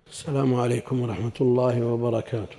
السلام عليكم ورحمة الله وبركاته.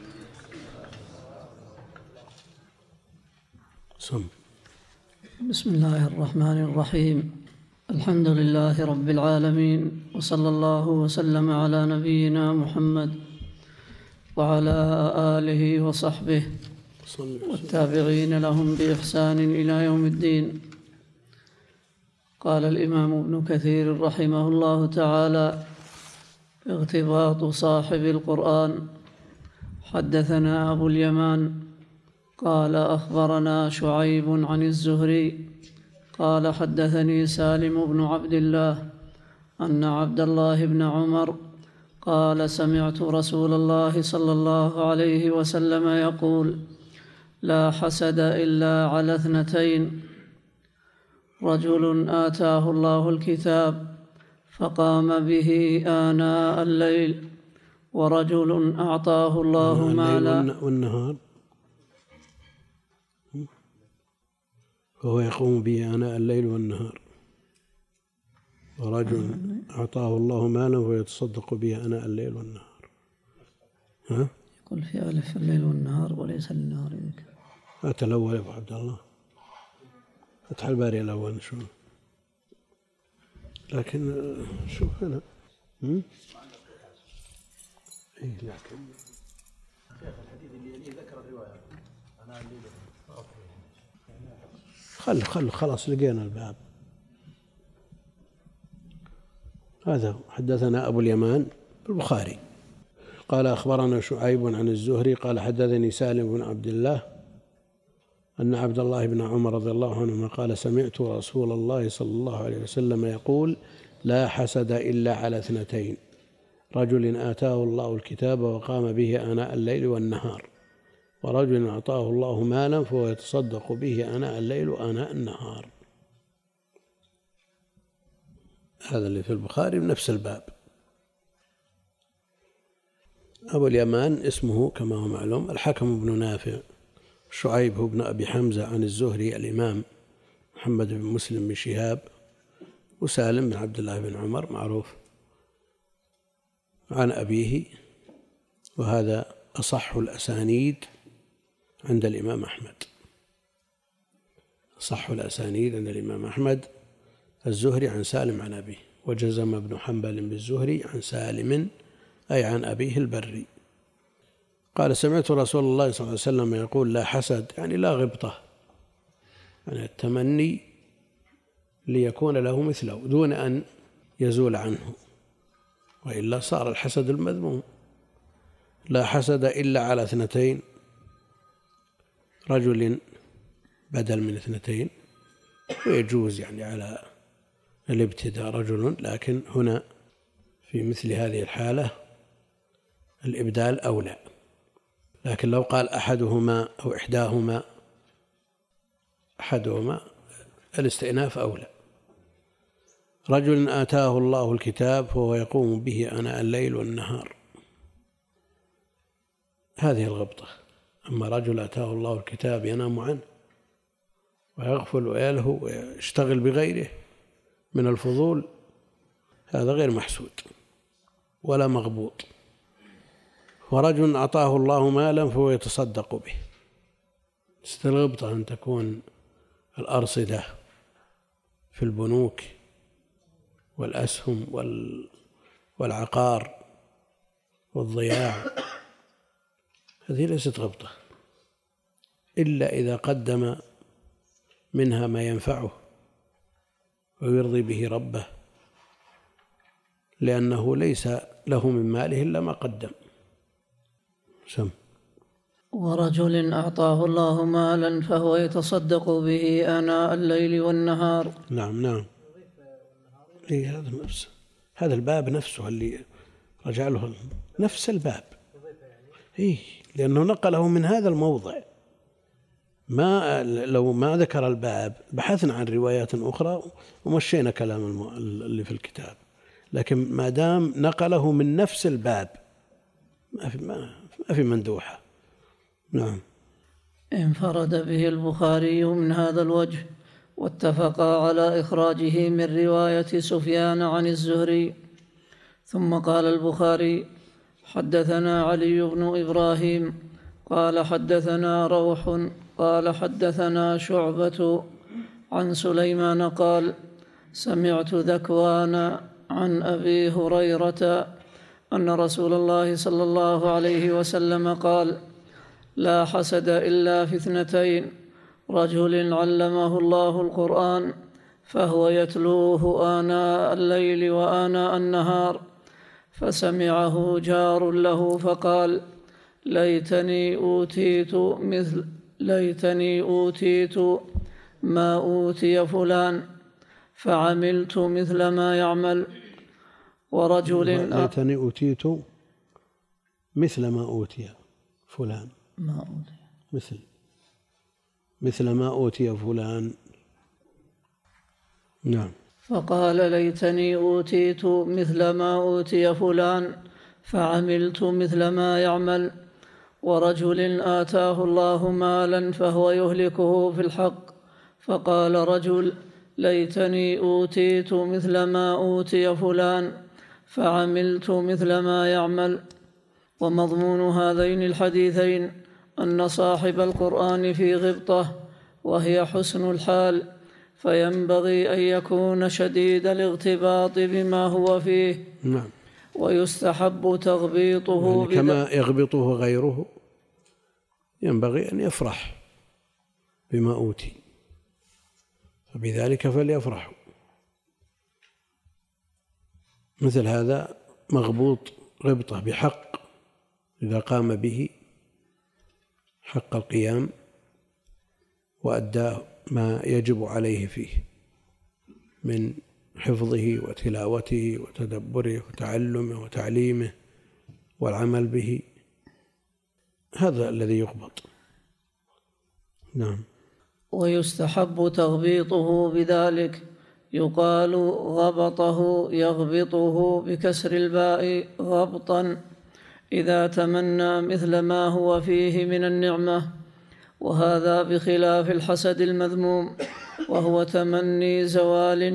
بسم الله الرحمن الرحيم. الحمد لله رب العالمين، وصلى الله وسلم على نبينا محمد وعلى آله وصحبه والتابعين لهم بإحسان إلى يوم الدين. قال الإمام ابن كثير رحمه الله تعالى: اغتباط صاحب القرآن. حدثنا أبو اليمان قال أخبرنا شعيب عن الزهري قال حدثني سالم بن عبد الله أن عبد الله بن عمر قال: سمعت رسول الله صلى الله عليه وسلم يقول: لا حسد إلا على اثنتين: رجل آتاه الله الكتاب فقام به آناء الليل، ورجل أعطاه الله مالا. والنهار فهو يقوم به آناء الليل والنهار، ورجل أعطاه الله مالا ويتصدق به آناء الليل والنهار. يقول في ألف الليل والنهار وليس النهار ذكر. هات الأول يا أبو عبد الله، فتح الباري الأول شو، لكن شوف هنا إيه، لكن الحديث اللي ذكر الرواية أنا اللي خلاص لقينا الباب هذا. حدثنا أبو اليمان البخاري قال أخبرنا شعيب عن الزهري قال حدثني سالم بن عبد الله أن عبد الله بن عمر رضي الله عنهما قال: سمعت رسول الله صلى الله عليه وسلم يقول: لا حسد إلا على اثنتين: رجل آتاه الله الكتاب وقام به آناء الليل والنهار، ورجل أعطاه الله مالا فهو يتصدق به آناء الليل وآناء النهار. هذا اللي في البخاري بنفس الباب. أبو اليمان اسمه كما هو معلوم الحكم بن نافع. شعيب بن أبي حمزة عن الزهري الإمام محمد بن مسلم بن شهاب، وسالم بن عبد الله بن عمر معروف عن أبيه، وهذا أصح الأسانيد عند الإمام أحمد. أصح الأسانيد عند الإمام أحمد الزهري عن سالم عن أبيه، وجزم ابن حنبل بالزهري عن سالم أي عن أبيه البري. قال: سمعت رسول الله صلى الله عليه وسلم يقول: لا حسد، يعني لا غبطة، يعني التمني ليكون له مثله دون أن يزول عنه، وإلا صار الحسد المذموم. لا حسد إلا على اثنتين: رجل بدل من اثنتين، ويجوز يعني على الابتداء رجل، لكن هنا في مثل هذه الحالة الإبدال أولى. لكن لو قال أحدهما أو إحداهما، أحدهما الاستئناف أولى. رجل آتاه الله الكتاب فهو يقوم به آناء الليل والنهار، هذه الغبطة. أما رجل آتاه الله الكتاب ينام عنه ويغفل ويلهو ويشتغل بغيره من الفضول، هذا غير محسود ولا مغبوط. ورجل أعطاه الله مالا فهو يتصدق به. الغبطة أن تكون الأرصدة في البنوك والأسهم والعقار والضياع، هذه ليست غبطة إلا إذا قدم منها ما ينفعه ويرضي به ربه، لأنه ليس له من ماله إلا ما قدم. ورجل أعطاه الله مالا فهو يتصدق به آناء الليل والنهار. نعم إيه، هذا الباب نفسه اللي رجع له نفس الباب، إيه، لأنه نقله من هذا الموضع. لو ما ذكر الباب بحثنا عن روايات أخرى ومشينا كلام اللي في الكتاب، لكن ما دام نقله من نفس الباب ما في مندوحة. نعم. انفرد به البخاري من هذا الوجه، واتفقا على إخراجه من رواية سفيان عن الزهري. ثم قال البخاري: حدثنا علي بن إبراهيم قال حدثنا روح قال حدثنا شعبة عن سليمان قال سمعت ذكوان عن أبي هريرة أن رسول الله صلى الله عليه وسلم قال لا حسد إلا في اثنتين: رجل علمه الله القرآن فهو يتلوه آناء الليل وآناء النهار فسمعه جار له فقال ليتني أوتيت ما أوتي فلان فعملت مثل ما يعمل. ورجل ليتني أوتيت مثل ما أوتي فلان مثل ما أوتي فلان. نعم. فقال ليتني أوتيت مثل ما أوتي فلان فعملت مثل ما يعمل. ورجل آتاه الله مالا فهو يهلكه في الحق فقال رجل ليتني أوتيت مثل ما أوتي فلان فعملت مثل ما يعمل. ومضمون هذين الحديثين أن صاحب القرآن في غبطة وهي حسن الحال، فينبغي أن يكون شديد الاغتباط بما هو فيه. نعم. ويستحب تغبيطه يعني كما يغبطه غيره ينبغي أن يفرح بما أوتي، فبذلك فليفرحوا. مثل هذا مغبوط غبطة بحق إذا قام به حق القيام وأدى ما يجب عليه فيه من حفظه وتلاوته وتدبره وتعلمه وتعليمه والعمل به، هذا الذي يغبط. نعم. ويستحب تغبيطه بذلك، يقال غبطه يغبطه بكسر الباء غبطا إذا تمنى مثل ما هو فيه من النعمة، وهذا بخلاف الحسد المذموم وهو تمني زوال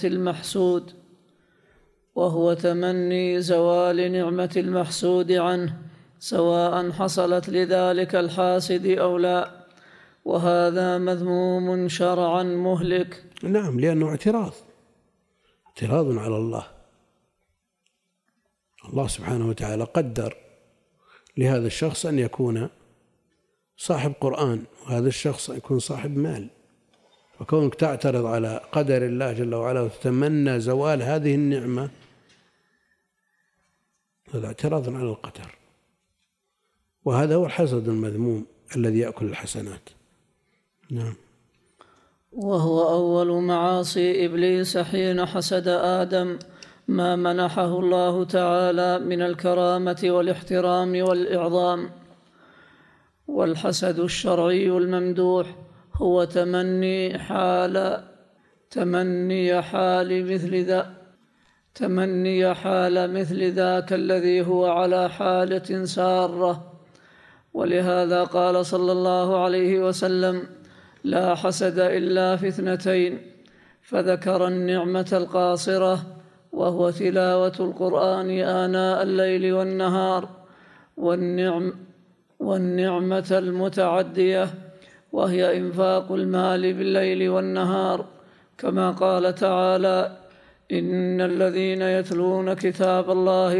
نعمة المحسود عنه سواء حصلت لذلك الحاسد أو لا، وهذا مذموم شرعا مهلك. نعم، لأنه اعتراض على الله سبحانه وتعالى قدر لهذا الشخص أن يكون صاحب قرآن وهذا الشخص يكون صاحب مال، وكونك تعترض على قدر الله جل وعلا وتتمنى زوال هذه النعمة هذا اعتراض على القدر، وهذا هو الحسد المذموم الذي يأكل الحسنات. نعم. وهو أول معاصي إبليس حين حسد آدم ما منحه الله تعالى من الكرامة والاحترام والإعظام. والحسد الشرعي الممدوح هو تمني حال مثل ذاك الذي هو على حالة سارة. ولهذا قال صلى الله عليه وسلم لا حسد إلا في اثنتين، فذكر النعمة القاصرة وهو تلاوة القرآن آناء الليل والنهار، والنعمة المتعدية وهي إنفاق المال بالليل والنهار، كما قال تعالى إن الذين يتلون كتاب الله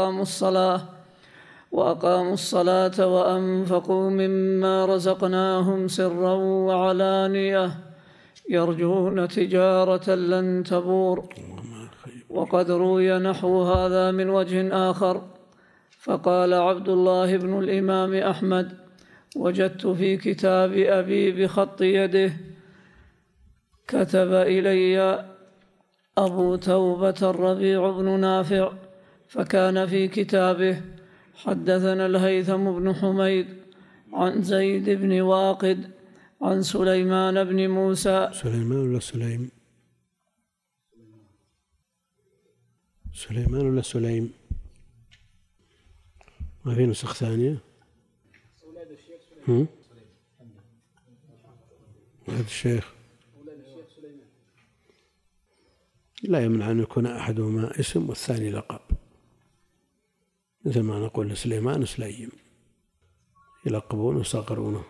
وأقاموا الصلاة وأنفقوا مما رزقناهم سرا وعلانية يرجون تجارة لن تبور. وقد روي نحو هذا من وجه آخر. فقال عبد الله بن الإمام أحمد وجدت في كتاب أبي بخط يده كتب إلي أبو توبة الربيع بن نافع، فكان في كتابه حدثنا الهيثم بن حميد عن زيد بن واقد عن سليمان بن موسى. سليمان ولا سليم؟ ما في نسخ ثانية؟ أولاد الشيخ لا يمنع أن يكون أحدهما اسم والثاني لقب. مثل ما نقول سليمان سليم، يلقبونه ويصغرونه،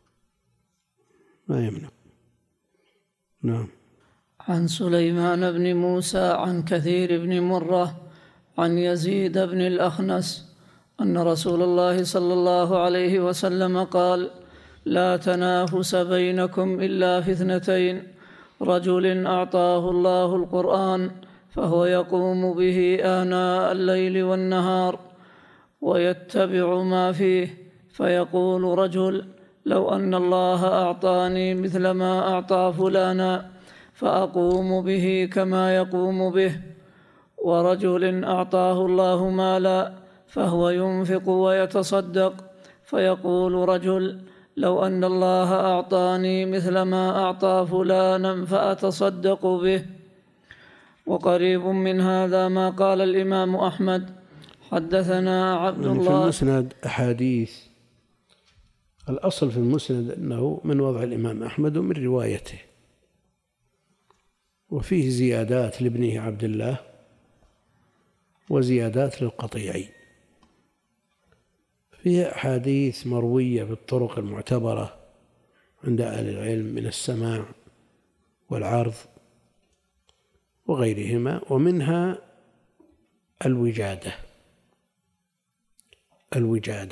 ما يمنع. نعم. عن سليمان بن موسى عن كثير بن مرة عن يزيد بن الأخنس أن رسول الله صلى الله عليه وسلم قال: لا تنافس بينكم إلا في اثنتين: رجل أعطاه الله القرآن فهو يقوم به آناء الليل والنهار ويتبع ما فيه، فيقول رجل: لو أن الله أعطاني مثل ما أعطى فلانا فأقوم به كما يقوم به. ورجل أعطاه الله مالا فهو ينفق ويتصدق، فيقول رجل: لو أن الله أعطاني مثل ما أعطى فلانا فأتصدق به. وقريب من هذا ما قال الإمام أحمد: حدثنا عبد الله. في المسند أحاديث، الأصل في المسند أنه من وضع الإمام أحمد ومن روايته، وفيه زيادات لابنه عبد الله وزيادات للقطيعي. فيه أحاديث مروية بالطرق المعتبرة عند أهل العلم من السماع والعرض وغيرهما، ومنها الوجادة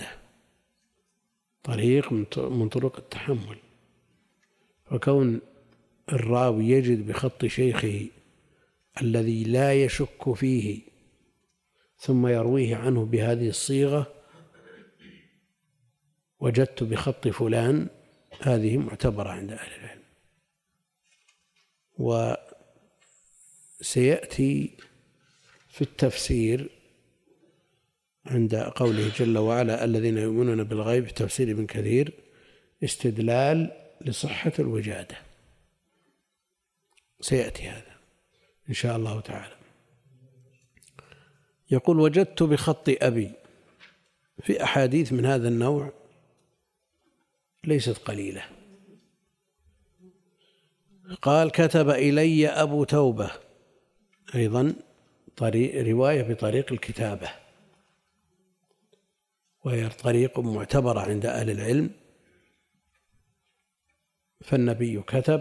طريق من طرق التحمل، وكون الراوي يجد بخط شيخه الذي لا يشك فيه ثم يرويه عنه بهذه الصيغة: وجدت بخط فلان، هذه معتبرة عند أهل العلم. وسيأتي في التفسير عند قوله جل وعلا: الذين يؤمنون بالغيب، في تفسير ابن كثير، استدلال لصحة الوجادة، سيأتي هذا إن شاء الله تعالى. يقول: وجدت بخط أبي. في أحاديث من هذا النوع ليست قليلة. قال: كتب إلي أبو توبة، أيضا رواية بطريق الكتابة، وهي طريق معتبرة عند أهل العلم. فالنبي كتب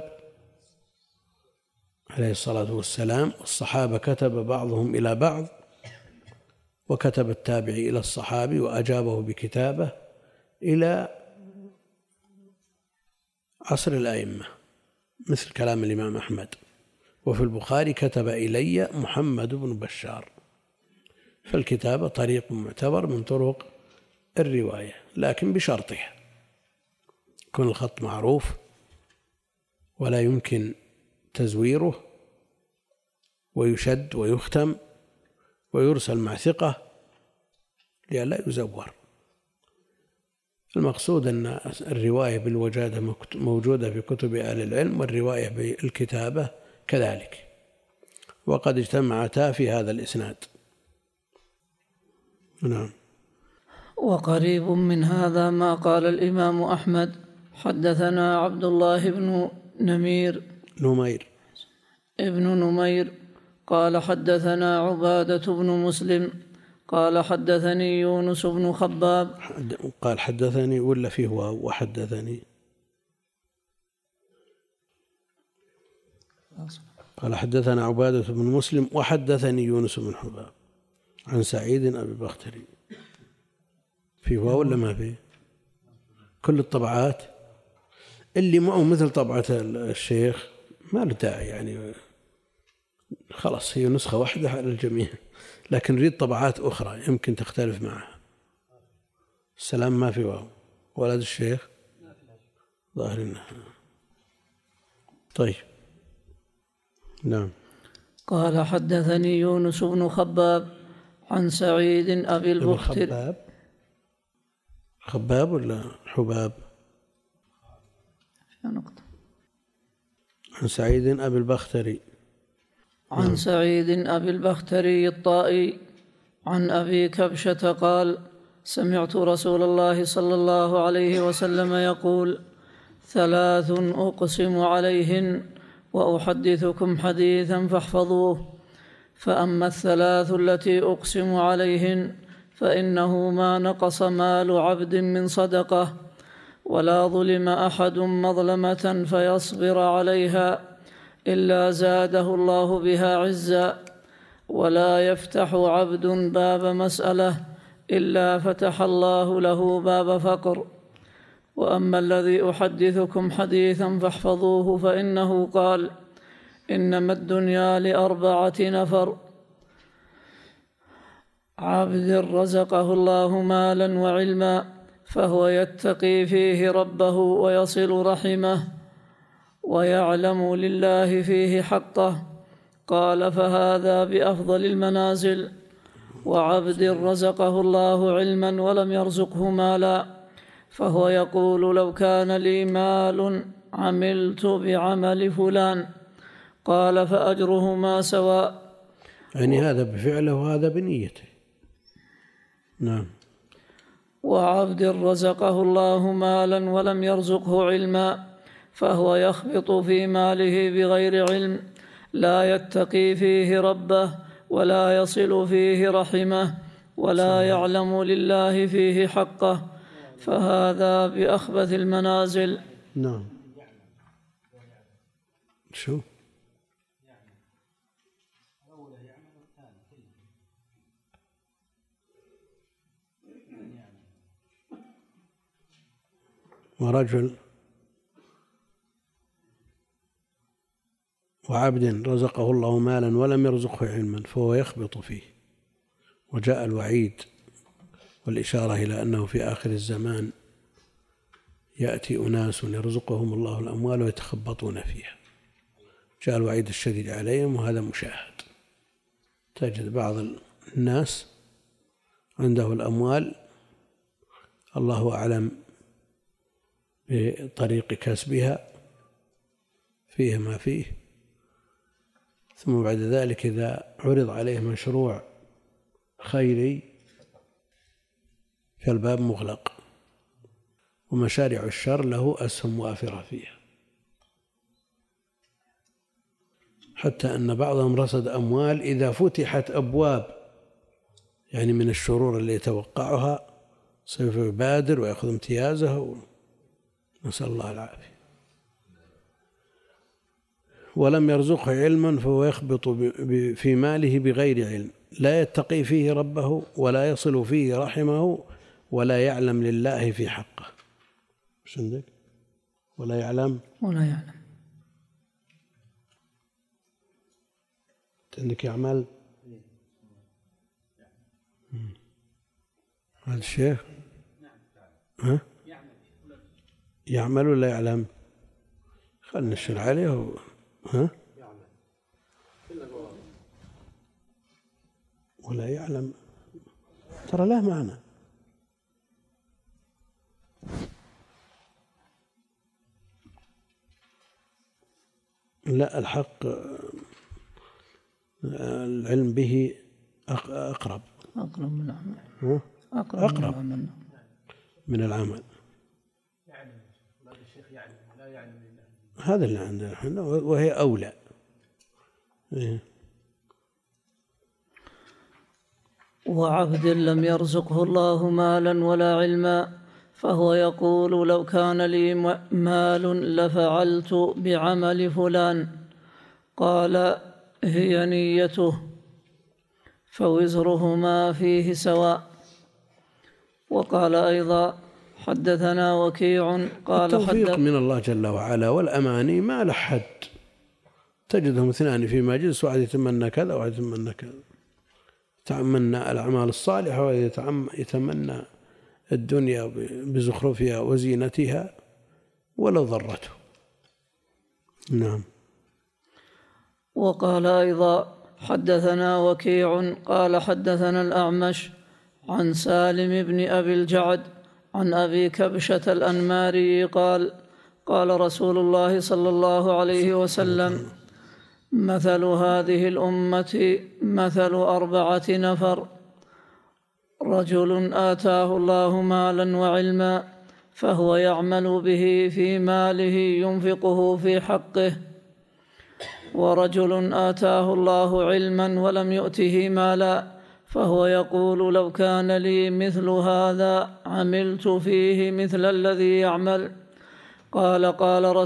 عليه الصلاة والسلام، والصحابة كتب بعضهم إلى بعض، وكتب التابعي إلى الصحابي وأجابه بكتابة إلى عصر الأئمة، مثل كلام الإمام أحمد. وفي البخاري: كتب إلي محمد بن بشار. فالكتابة طريق معتبر من طرق الرواية، لكن بشرطها: يكون الخط معروف ولا يمكن تزويره، ويشد ويختم ويرسل مع ثقة لئلا يزور. المقصود أن الرواية بالوجادة موجودة في كتب أهل العلم، والرواية بالكتابة كذلك، وقد اجتمعتا في هذا الإسناد. نعم. وقريب من هذا ما قال الإمام أحمد: حدثنا عبد الله بن نمير قال حدثنا عبادة بن مسلم قال حدثني يونس بن خباب. قال حدثني ولا فيه وحدثني؟ قال حدثنا عبادة بن مسلم وحدثني يونس بن خباب عن سعيد أبي البختري. فيه ولا ما فيه؟ كل الطبعات اللي معه مثل طبعة الشيخ ما له داعي، يعني خلاص هي نسخة واحدة على الجميع، لكن نريد طبعات أخرى يمكن تختلف معها. السلام ما في واو. ولد الشيخ ظاهر إنها. طيب. نعم. قال حدثني يونس بن خباب عن سعيد أبي البختري. خباب ولا حباب؟ عن سعيد أبي البختري. عن سعيد أبي البختري الطائي عن أبي كبشة قال: سمعت رسول الله صلى الله عليه وسلم يقول: 3 أقسم عليهن وأحدثكم حديثا فاحفظوه. فأما 3 التي أقسم عليهن فإنه ما نقص مال عبد من صدقة، ولا ظلم أحد مظلمة فيصبر عليها إلا زاده الله بها عزا، ولا يفتح عبد باب مسألة إلا فتح الله له باب فقر. وأما الذي أحدثكم حديثا فاحفظوه، فإنه قال: إنما الدنيا ل4 نفر: عبد رزقه الله مالا وعلما فهو يتقي فيه ربه ويصل رحمه ويعلم لله فيه حقه، قال: فهذا بأفضل المنازل. وعبد رزقه الله علما ولم يرزقه مالا فهو يقول: لو كان لي مال عملت بعمل فلان، قال: فأجرهما سواء. يعني هذا بفعله وهذا بنيته. نعم. وعبد رزقه الله مالا ولم يرزقه علما فهو يخبط في ماله بغير علم، لا يتقي فيه ربه ولا يصل فيه رحمه ولا يعلم لله فيه حقه، فهذا بأخبث المنازل. نعم. شو؟ ورجل وعبد رزقه الله مالا ولم يرزقه علما فهو يخبط فيه. وجاء الوعيد والإشارة إلى أنه في آخر الزمان يأتي أناس يرزقهم الله الأموال ويتخبطون فيها، جاء الوعيد الشديد عليهم، وهذا مشاهد. تجد بعض الناس عنده الأموال الله أعلم بطريق كسبها، فيه ما فيه، ثم بعد ذلك إذا عرض عليه مشروع خيري فالباب مغلق، ومشاريع الشر له أسهم وافرة فيها، حتى أن بعضهم رصد أموال إذا فتحت أبواب يعني من الشرور اللي يتوقعها سوف يبادر ويأخذ امتيازه، نسأل الله العافية. ولم يرزقه علما فهو يخبط في ماله بغير علم، لا يتقي فيه ربه ولا يصل فيه رحمه ولا يعلم لله في حقه. مش عندك؟ ولا يعلم عندك يعمل هذا الشيخ؟ ها؟ يعمل ولا يعلم؟ خلنا نشر عليه. ها؟ ولا يعلم، ترى له معنى. لا، الحق العلم به أقرب من العمل. أقرب من العمل. هذا اللي عندنا احنا، وهي أولى. وعبد لم يرزقه الله مالا ولا علما فهو يقول: لو كان لي مال لفعلت بعمل فلان، قال: هي نيته فوزرهما فيه سواء. وقال أيضا: حدثنا وكيع قال: التوفيق من الله جل وعلا والأماني ما له حد. تجدهم اثنان في مجلس، واحد يتمنى كذا وواحد يتمنى كذا، يتمنى الأعمال الصالحة ويتمنى الدنيا بزخرفها وزينتها ولو ضرته. نعم. وقال أيضا: حدثنا وكيع قال: حدثنا الأعمش عن سالم بن أبي الجعد عن أبي كبشة الأنماري قال: قال رسول الله صلى الله عليه وسلم: مثل هذه الأمة مثل 4 نفر: رجل آتاه الله مالا وعلما فهو يعمل به في ماله ينفقه في حقه، ورجل آتاه الله علما ولم يؤته مالا فهو يقول لو كان لي مثل هذا عملت فيه مثل الذي يعمل. قال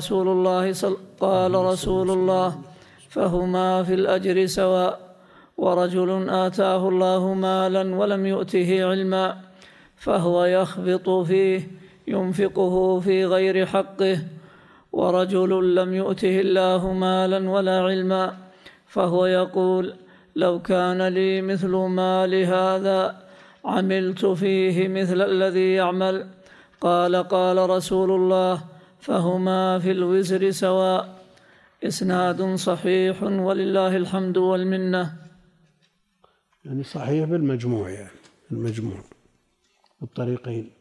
رسول الله فهما في الأجر سواء. ورجل آتاه الله مالا ولم يؤته علما فهو يخبط فيه ينفقه في غير حقه. ورجل لم يؤته الله مالا ولا علما فهو يقول لو كان لي مثل مال هذا عملت فيه مثل الذي يعمل. قال رسول الله فهما في الوزر سواء. إسناد صحيح ولله الحمد والمنة. يعني صحيح بالمجموع، يعني المجموع الطريقين.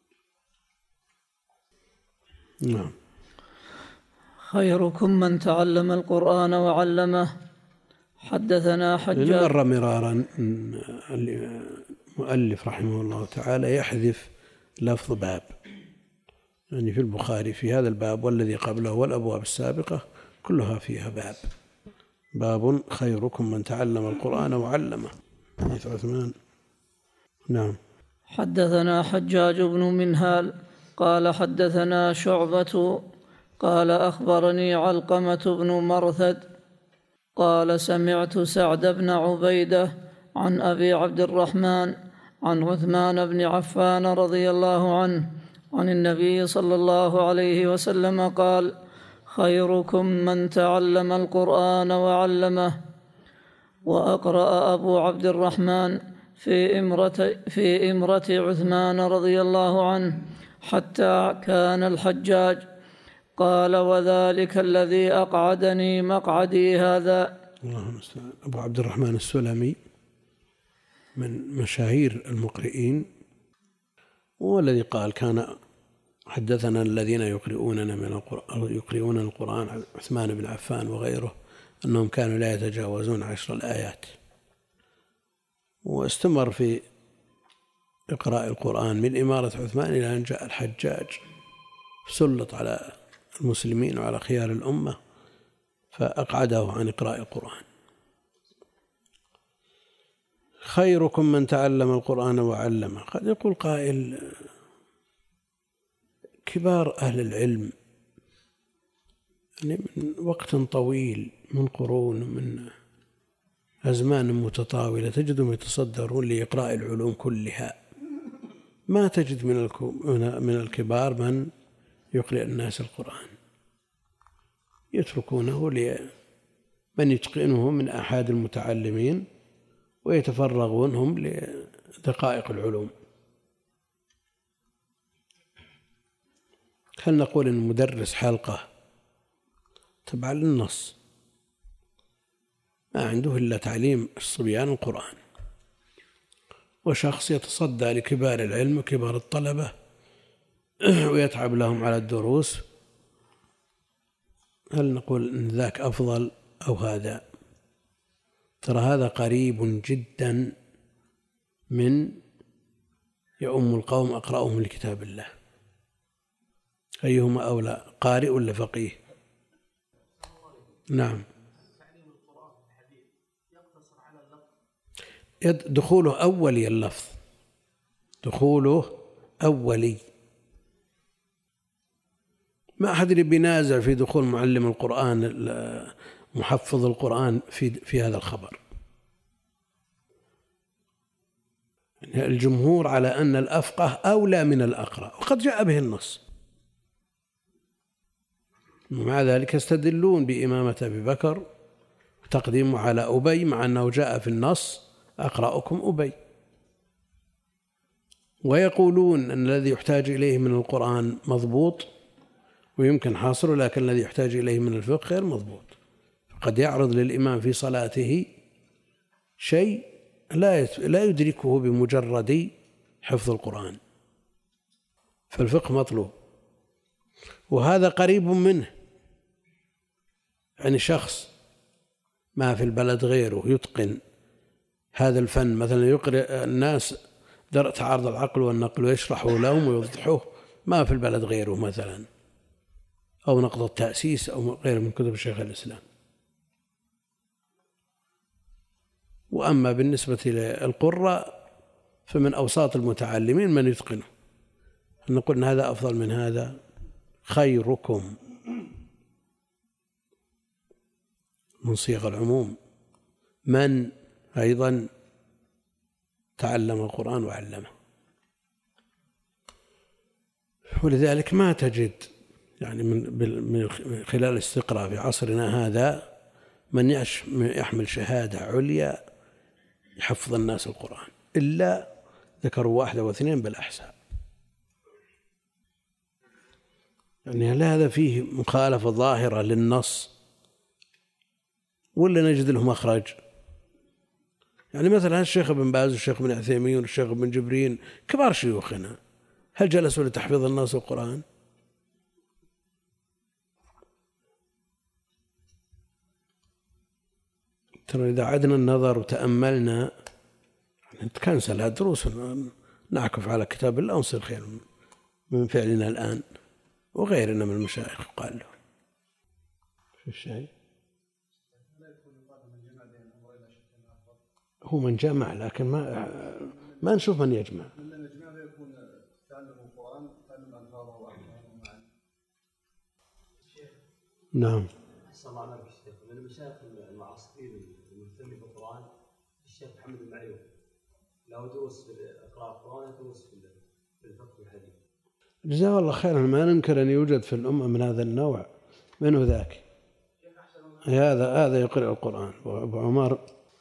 نعم. خيركم من تعلم القرآن وعلمه. حدثنا حجاج. مر مرارا المؤلف رحمه الله تعالى يحذف لفظ باب، يعني في البخاري في هذا الباب والذي قبله والأبواب السابقة كلها فيها باب خيركم من تعلم القرآن وعلمه، حديث عثمان. نعم. حدثنا حجاج بن منهال قال حدثنا شعبة قال أخبرني علقمة بن مرثد قال سمعت سعد بن عبيدة عن أبي عبد الرحمن عن عثمان بن عفان رضي الله عنه عن النبي صلى الله عليه وسلم قال خيركم من تعلم القرآن وعلمه. وأقرأ أبو عبد الرحمن في إمرة عثمان رضي الله عنه حتى كان الحجاج. قال وذلك الذي أقعدني مقعدي هذا. اللهم المستعان. أبو عبد الرحمن السلمي من مشاهير المقرئين، والذي قال كان حدثنا الذين يقرؤون القرآن عثمان بن عفان وغيره أنهم كانوا لا يتجاوزون 10 الآيات. واستمر في إقراء القرآن من إمارة عثمان إلى أن جاء الحجاج سلط على المسلمين وعلى خيار الأمة فأقعده عن إقراء القرآن. خيركم من تعلم القرآن وعلمه. قد يقول قائل كبار أهل العلم يعني من وقت طويل، من قرون، من أزمان متطاولة، تجدهم يتصدرون لإقراء العلوم كلها. ما تجد من الكبار من يقرأ الناس القرآن، يتركونه لمن يتقنه من أحد المتعلمين ويتفرغون هم لدقائق العلوم. هل نقول إن مدرس حلقة تبع للنص ما عنده إلا تعليم الصبيان القرآن، وشخص يتصدى لكبار العلم وكبار الطلبة ويتعب لهم على الدروس، هل نقول إن ذاك أفضل أو هذا؟ ترى هذا قريب جدا من يؤم القوم أقرأهم لكتاب الله. أيهما أولى، قارئ ولا فقيه؟ نعم. دخوله أولي، اللفظ دخوله أولي. ما أحد بينازع في دخول معلم القرآن محفظ القرآن في هذا الخبر. الجمهور على أن الأفقه أولى من الأقرأ، وقد جاء به النص. ومع ذلك يستدلون بإمامة أبي بكر وتقديمه على أبي، مع أنه جاء في النص أقرأكم أبي، ويقولون أن الذي يحتاج إليه من القرآن مضبوط ويمكن حاصره، لكن الذي يحتاج إليه من الفقه غير مضبوط. قد يعرض للإمام في صلاته شيء لا يدركه بمجرد حفظ القرآن، فالفقه مطلوب، وهذا قريب منه. يعني شخص ما في البلد غيره يتقن هذا الفن، مثلا يقرأ الناس تعارض العقل والنقل ويشرحه لهم ويوضحوه، ما في البلد غيره مثلا، أو نقض التأسيس أو غيره من كتب شيخ الإسلام. وأما بالنسبة للقراء فمن أوساط المتعلمين من يتقنه. نقول إن هذا أفضل من هذا. خيركم من صيغ العموم، من أيضا تعلم القرآن وعلمه. ولذلك ما تجد يعني من خلال الاستقراء في عصرنا هذا من يحمل شهادة عليا يحفظ الناس القرآن، إلا ذكروا 1 أو 2 بالأحساء. يعني هل هذا فيه مخالفة ظاهرة للنص ولا نجد له مخرج؟ يعني مثلا الشيخ ابن باز والشيخ ابن عثيمين والشيخ ابن جبرين كبار شيوخنا، هل جلسوا لتحفيظ الناس القرآن؟ ترى إذا عدنا النظر وتأملنا نتكنسل هالدروس نعكف على كتاب الله ونصير خير من فعلنا الآن وغيرنا من المشايخ. قال له شو الشيء؟ هو من جمع، لكن ما نشوف من يجمع. نعم. من المشايخ المعاصرين المهتمين بالقرآن الشيخ محمد المعيوف، له دروس في قراءة القرآن ودروس في الفقه والحديث. جزاه الله خيرا. ما ننكر أن يوجد في الأمة من هذا النوع. منه ذاك؟ هذا يقرأ القرآن. وأبو عمر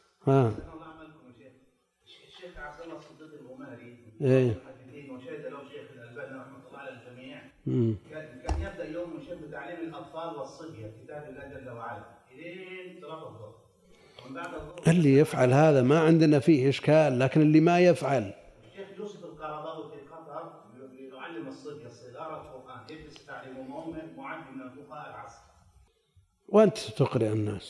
الشيخ عبد الله الصديق الغماري وشهد له الشيخ الألباني رحمه الله على الجميع. كان يبدأ يوم شبه تعليم الأطفال والصبية كتاب الله جل وعلا إلين صلاة الظهر. اللي يفعل هذا ما عندنا فيه إشكال، لكن اللي ما يفعل الشيخ يوسف القرضاوي في قطر يعلم الصبية الصغار القرآن، يجلس تعليمهم معد من فقهاء العصر. وأنت تقرأ الناس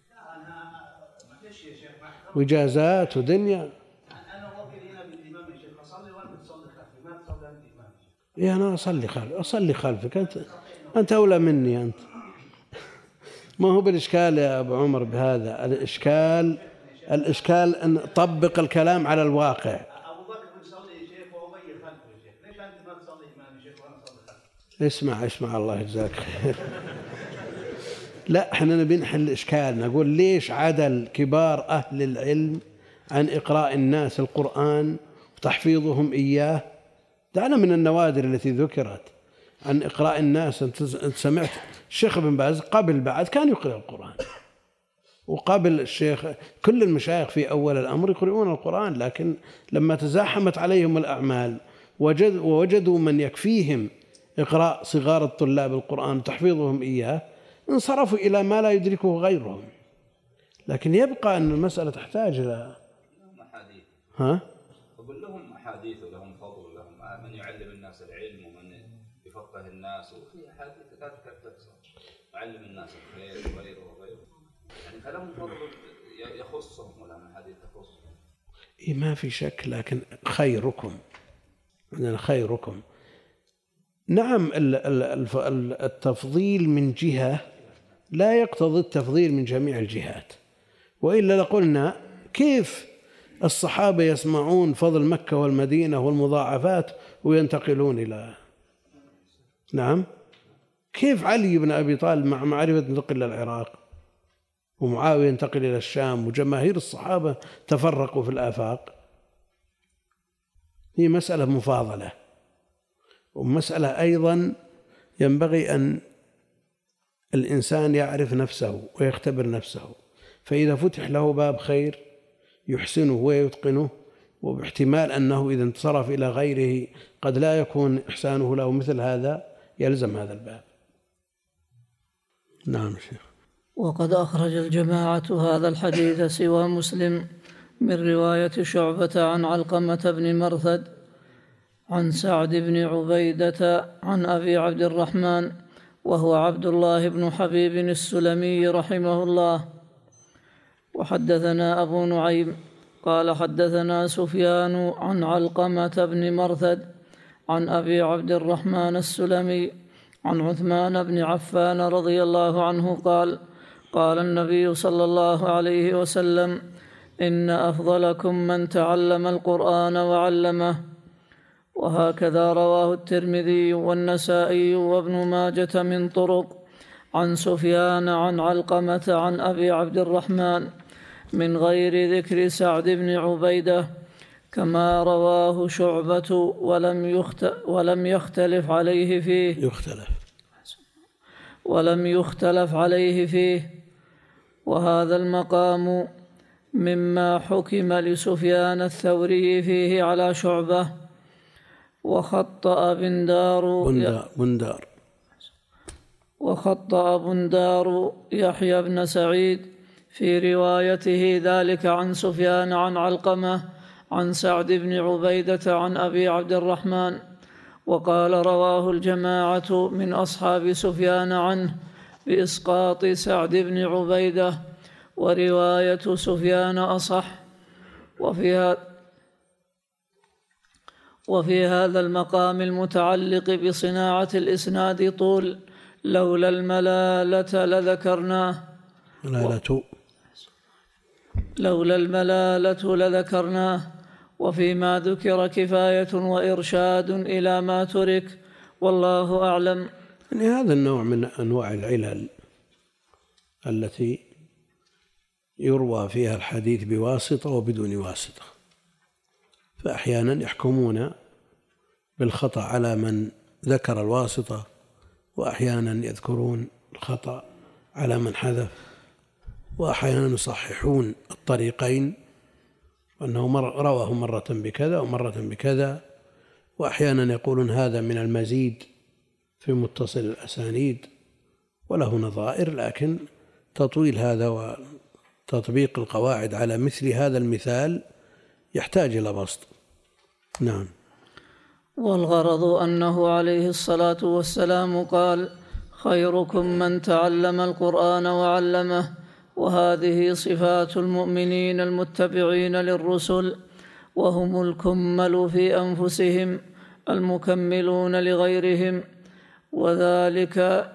يا شيخ وإجازات ودنيا. أنا وكيل هنا بالإمام يا شيخ، أصلي وأنت تصلي خلفي، ما تصلي أنت إمام. يا أنا أصلي خلفك، أنت أولى مني أنت. ما هو بالإشكال يا أبو عمر بهذا. الإشكال أن طبق الكلام على الواقع. أبو بكر يصلي يا شيخ وأبي خلفه يا شيخ، ليش أنت ما تصلي إمام يا شيخ وأنا أصلي خلفك؟ اسمع الله يجزاك خير. لا، احنا نبي نحل الإشكال. نقول ليش عدل كبار أهل العلم عن إقراء الناس القرآن وتحفيظهم إياه؟ دعنا من النوادر التي ذكرت عن إقراء الناس. أنت سمعت الشيخ ابن باز قبل بعد كان يقرأ القرآن، وقبل الشيخ كل المشايخ في أول الأمر يقرؤون القرآن، لكن لما تزاحمت عليهم الأعمال ووجدوا من يكفيهم إقراء صغار الطلاب القرآن وتحفيظهم إياه انصرفوا إلى ما لا يدركه غيرهم. لكن يبقى أن المسألة تحتاج إلى أحاديث. أقول لهم أحاديث ولهم فضل ولهم من يعلم الناس العلم ومن يفقه الناس، وفي أحاديث لا تكثر يعلم الناس الخير وغيره يعني فلهم فضل يخصهم ولا من أحاديث تخصهم. ما في شك، لكن خيركم عندنا خيركم. نعم، التفضيل من جهة لا يقتضي التفضيل من جميع الجهات، وإلا لقلنا كيف الصحابة يسمعون فضل مكة والمدينة والمضاعفات وينتقلون إلى نعم، كيف علي بن أبي طالب مع معرفة ينتقل إلى العراق، ومعاوية ينتقل إلى الشام، وجماهير الصحابة تفرقوا في الآفاق؟ هي مسألة مفاضلة، ومسألة أيضا ينبغي أن الإنسان يعرف نفسه ويختبر نفسه، فإذا فتح له باب خير يحسنه ويتقنه، وباحتمال أنه إذا انصرف إلى غيره قد لا يكون إحسانه له مثل هذا، يلزم هذا الباب. نعم شيخ. وقد أخرج الجماعة هذا الحديث سوى مسلم من رواية شعبة عن علقمة بن مرثد عن سعد بن عبيدة عن أبي عبد الرحمن وهو عبد الله بن حبيب السلمي رحمه الله. وحدثنا أبو نعيم قال حدثنا سفيان عن علقمة بن مرثد عن أبي عبد الرحمن السلمي عن عثمان بن عفان رضي الله عنه قال قال النبي صلى الله عليه وسلم إن أفضلكم من تعلم القرآن وعلمه. وهكذا رواه الترمذي والنسائي وابن ماجة من طرق عن سفيان عن علقمة عن أبي عبد الرحمن من غير ذكر سعد بن عبيدة، كما رواه شعبة ولم يختلف عليه فيه. وهذا المقام مما حكم لسفيان الثوري فيه على شعبة. وخطأ بندار يحيى بن سعيد في روايته ذلك عن سفيان عن علقمة عن سعد بن عبيدة عن أبي عبد الرحمن، وقال رواه الجماعة من أصحاب سفيان عنه بإسقاط سعد بن عبيدة، ورواية سفيان أصح. وفي هذا المقام المتعلق بصناعة الإسناد طول لولا الملالة لذكرناه، وفيما ذكر كفاية وإرشاد إلى ما ترك، والله أعلم. يعني هذا النوع من أنواع العلل التي يروى فيها الحديث بواسطة وبدون واسطة، فأحيانا يحكمون بالخطأ على من ذكر الواسطة، وأحيانا يذكرون الخطأ على من حذف، وأحيانا يصححون الطريقين وأنه رواه مرة بكذا ومرة بكذا، وأحيانا يقولون هذا من المزيد في متصل الأسانيد وله نظائر، لكن تطويل هذا وتطبيق القواعد على مثل هذا المثال يحتاج إلى بسط. نعم. والغرض أنه عليه الصلاة والسلام قال: خيركم من تعلم القرآن وعلمه. وهذه صفات المؤمنين المتبعين للرسل، وهم الكمل في أنفسهم المكملون لغيرهم، وذلك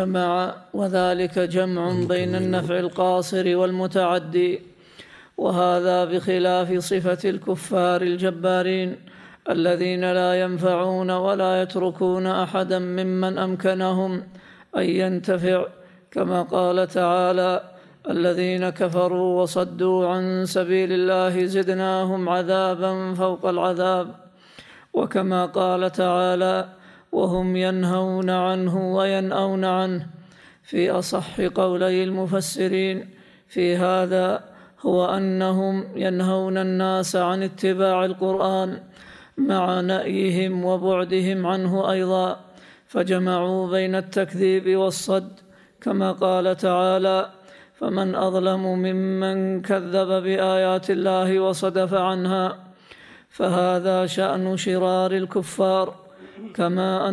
جمع بين النفع القاصر والمتعدي، وهذا بخلاف صفة الكفار الجبارين الذين لا ينفعون ولا يتركون أحدا ممن أمكنهم أن ينتفع، كما قال تعالى: الذين كفروا وصدوا عن سبيل الله زدناهم عذابا فوق العذاب. وكما قال تعالى: وهم ينهون عنه وينأون عنه. في أصح قولي المفسرين في هذا هو أنهم ينهون الناس عن اتباع القرآن مع نأيهم وبعدهم عنه أيضا، فجمعوا بين التكذيب والصد، كما قال تعالى: فمن أظلم ممن كذب بآيات الله وصدف عنها. فهذا شأن شرار الكفار، كما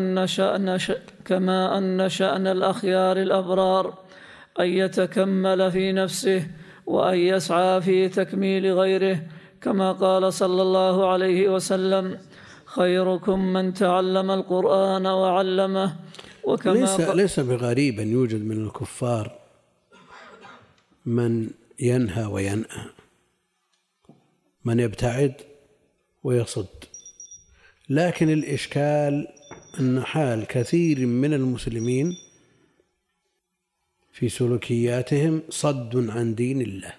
أن شأن الأخيار الأبرار أن يتكمل في نفسه وأن يسعى في تكميل غيره، كما قال صلى الله عليه وسلم: خيركم من تعلم القرآن وعلمه. وكما ليس بغريب أن يوجد من الكفار من ينهى وينأى، من يبتعد ويصد، لكن الإشكال أن حال كثير من المسلمين في سلوكياتهم صد عن دين الله،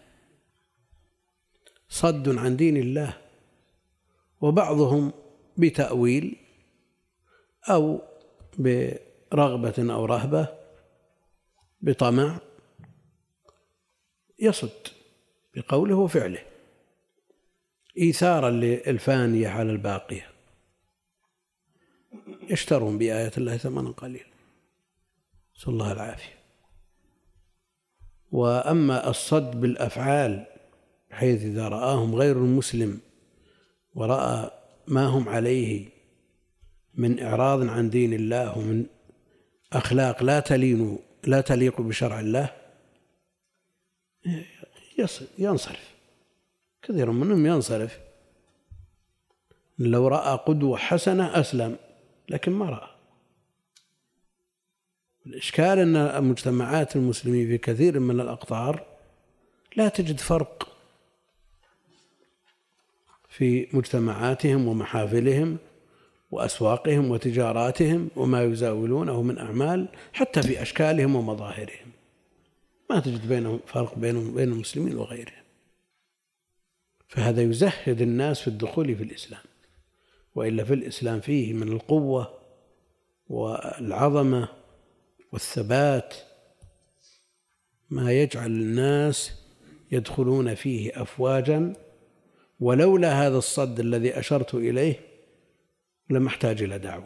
صد عن دين الله، وبعضهم بتأويل أو برغبة أو رهبة بطمع يصد بقوله وفعله إيثارا للفانية على الباقية، يشترون بآيات الله ثمنا قليلا، نسأل الله العافية. وأما الصد بالأفعال بحيث إذا رآهم غير المسلم ورأى ما هم عليه من إعراض عن دين الله ومن أخلاق لا تليق بشرع الله ينصرف، كثير منهم ينصرف. لو رأى قدوة حسنة أسلم، لكن ما رأى. الإشكال أن مجتمعات المسلمين في كثير من الأقطار لا تجد فرق في مجتمعاتهم ومحافلهم وأسواقهم وتجاراتهم وما يزاولونه من أعمال، حتى في أشكالهم ومظاهرهم، ما تجد بينهم فرق بين المسلمين وغيرهم. فهذا يزهد الناس في الدخول في الإسلام، وإلا في الإسلام فيه من القوة والعظمة والثبات ما يجعل الناس يدخلون فيه أفواجا، ولولا هذا الصد الذي أشرت إليه لم أحتاج إلى دعوة،